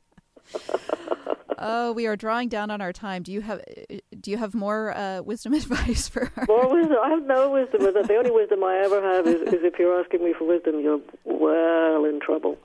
Oh, we are drawing down on our time. Do you have more wisdom advice for her? More wisdom? I have no wisdom. The only wisdom I ever have is if you're asking me for wisdom, you're well in trouble.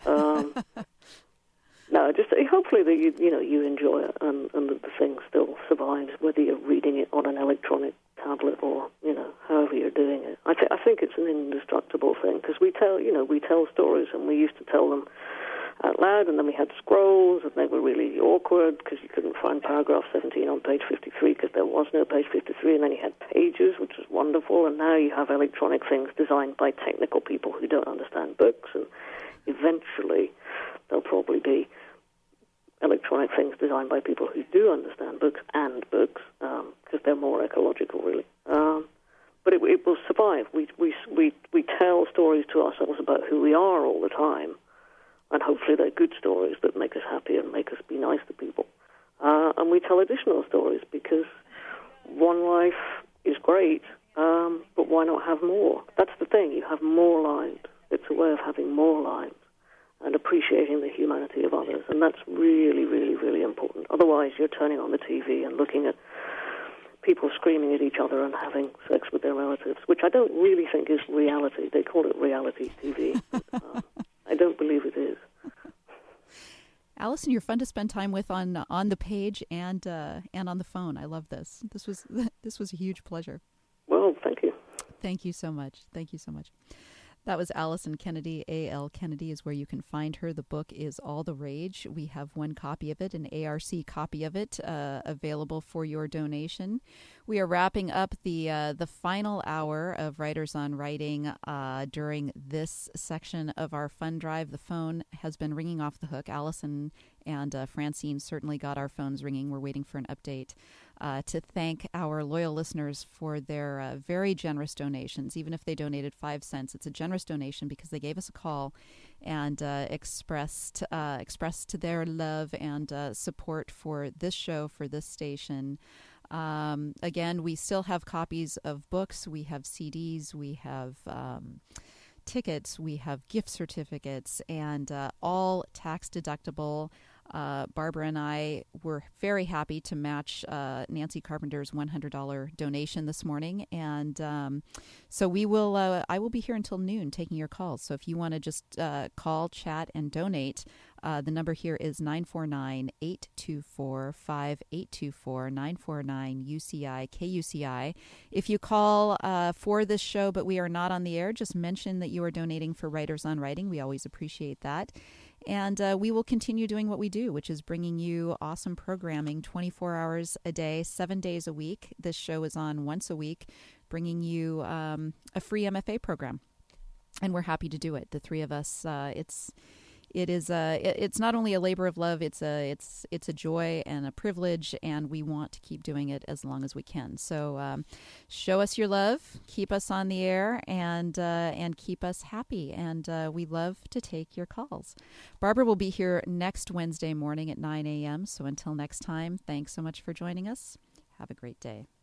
No, just hopefully that you enjoy it and that the thing still survives, whether you're reading it on an electronic tablet or however you're doing it. I think it's an indestructible thing, because we tell stories, and we used to tell them out loud, and then we had scrolls, and they were really awkward because you couldn't find paragraph 17 on page 53 because there was no page 53, and then you had pages, which was wonderful, and now you have electronic things designed by technical people who don't understand books, and eventually there'll probably be electronic things designed by people who do understand books and books, because they're more ecological, really. But it will survive. We tell stories to ourselves about who we are all the time, and hopefully they're good stories that make us happy and make us be nice to people. And we tell additional stories because one life is great, but why not have more? That's the thing. You have more lives. It's a way of having more lives and appreciating the humanity of others, and that's really, really, really important. Otherwise, you're turning on the TV and looking at people screaming at each other and having sex with their relatives, which I don't really think is reality. They call it reality TV. I don't believe it is. Alison, you're fun to spend time with on the page and on the phone. I love this. This was a huge pleasure. Well, thank you. Thank you so much. Thank you so much. That was Alison Kennedy. A.L. Kennedy is where you can find her. The book is All the Rage. We have one copy of it, an ARC copy of it, available for your donation. We are wrapping up the final hour of Writers on Writing during this section of our fund drive. The phone has been ringing off the hook. Alison and Francine certainly got our phones ringing. We're waiting for an update. To thank our loyal listeners for their very generous donations. Even if they donated 5 cents, it's a generous donation because they gave us a call and expressed their love and support for this show, for this station. Again, we still have copies of books. We have CDs. We have tickets. We have gift certificates, and all tax deductible. Barbara and I were very happy to match Nancy Carpenter's $100 donation this morning, and so we will. I will be here until noon taking your calls. So if you want to just call, chat, and donate, the number here is 949-824-5824, 949-UCI-KUCI. If you call for this show, but we are not on the air, just mention that you are donating for Writers on Writing. We always appreciate that. And we will continue doing what we do, which is bringing you awesome programming 24 hours a day, 7 days a week. This show is on once a week, bringing you a free MFA program. And we're happy to do it. The three of us, it's not only a labor of love, it's a joy and a privilege, and we want to keep doing it as long as we can. So show us your love, keep us on the air, and keep us happy. And we love to take your calls. Barbara will be here next Wednesday morning at 9 a.m. So until next time, thanks so much for joining us. Have a great day.